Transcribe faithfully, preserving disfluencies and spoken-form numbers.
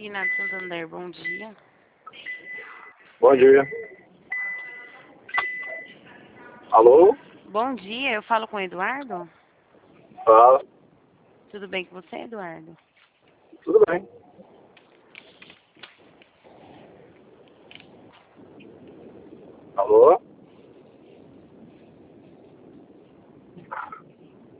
Guiná de Santander, bom dia. Bom dia. Alô? Bom dia, eu falo com o Eduardo? Fala. Tudo bem com você, Eduardo? Tudo bem. Alô?